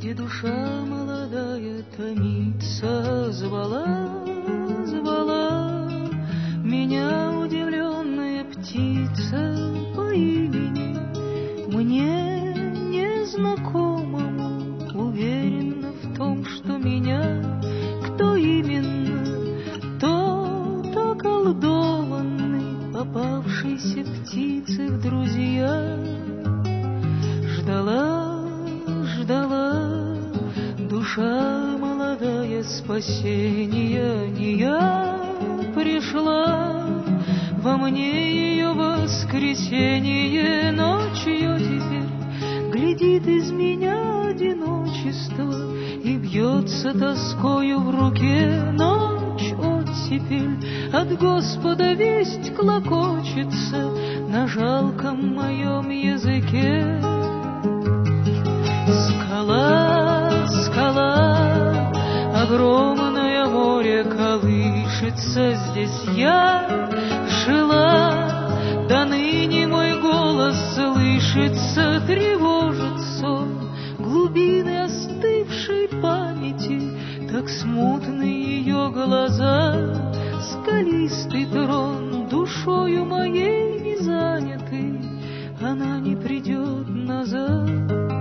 где душа молодая томится, звала, звала меня удивленная птица по имени, мне незнакомому, уверена в том, что меня, кто именно, тот околдованный, попавшийся птицы в друзья. Ждала, ждала душа молодая спасения, не я пришла, во мне ее воскресенье, ночью теперь глядит из меня одиночество и бьется тоскою в руке. Ночь оттепель от Господа весть клокочется на жалком моем языке. Скала, скала, огромное море колышется, здесь я жила, до ныне мой голос слышится, тревожит сон глубины остывшей памяти, так смутны ее глаза, скалистый трон душою моей не занятый, она не придет назад.